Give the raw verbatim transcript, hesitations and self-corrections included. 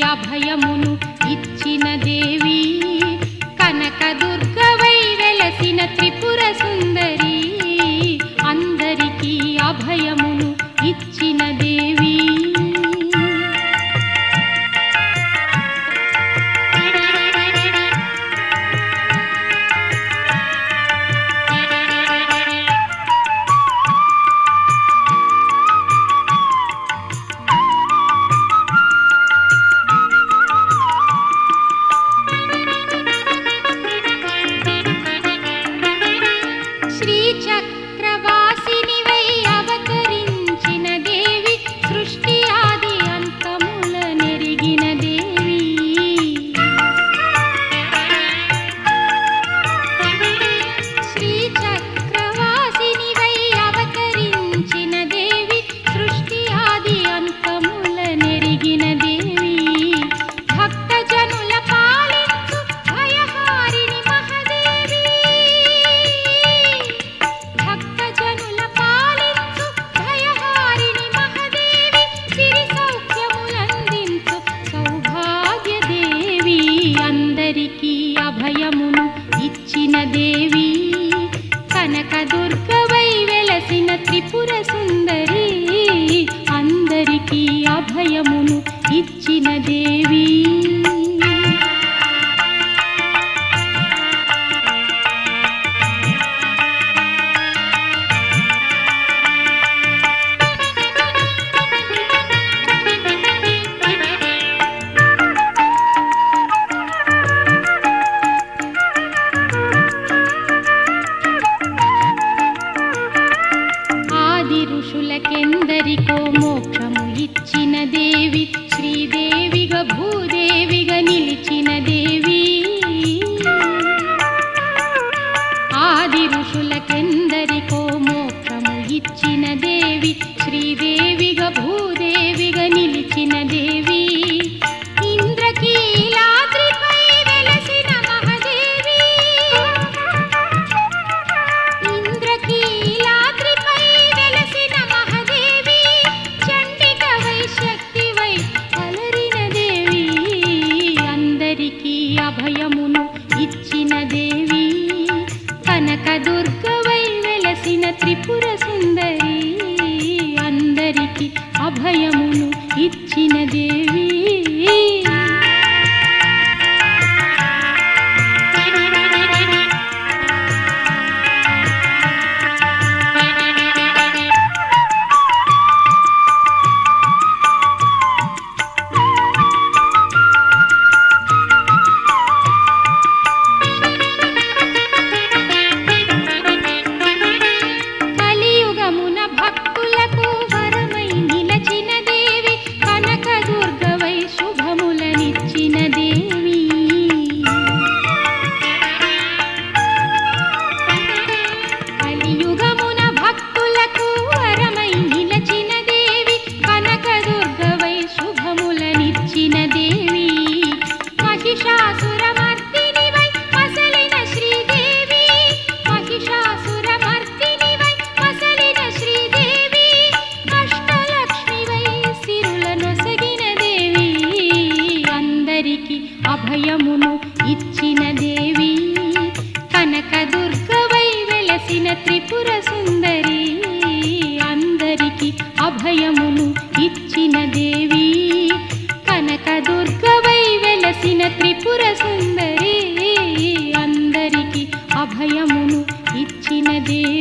అభయమును ఇచ్చిన దేవి కనకదుర్గవై వెలసిన త్రిపుర సుందరి అందరికీ అభయమును ఇచ్చిన దేవి చక్రవాసినివై అవతరించిన దేవి సృష్టి ఆది అంతముల నెరిగిన దేవి శ్రీ చక్రవాసినివై అవతరించిన దేవి సృష్టి ఆది అంతముల నెరిగిన దేవి భక్త జనుల పాలించు భయహారిణి మహాదేవి అందరికీ అభయమును ఇచ్చిన దేవి కనకదుర్గవై వెలసిన త్రిపుర సుందరి అందరికీ అభయమును ఇచ్చిన దేవి ఋషులకెందరికో మోక్షము ఇచ్చిన దేవి శ్రీదేవిగా భూదేవిగా నిలిచిన దేవి ఆది ఋషులకెందరికో మోక్షము ఇచ్చిన దేవి శ్రీదేవిగా భూదేవిగా నిలిచిన దేవి ఇంద్రకీలాద్రిపై వెలసిన మహాదేవి ఇంద్రకీలాద్రిపై వెలసిన మహాదేవి చండికవై శక్తివై అలరిన దేవి అందరికీ అభయమును ఇచ్చిన దేవి కనకదుర్గవై వెలసిన త్రిపుర సుందరి అందరికీ అభయమును ఇచ్చిన దేవి అభయమును ఇచ్చిన దేవి కనకదుర్గవై వెలసిన త్రిపుర సుందరి అందరికీ అభయమును ఇచ్చిన దేవి కనకదుర్గవై వెలసిన త్రిపుర సుందరి అందరికీ అభయమును ఇచ్చిన దేవి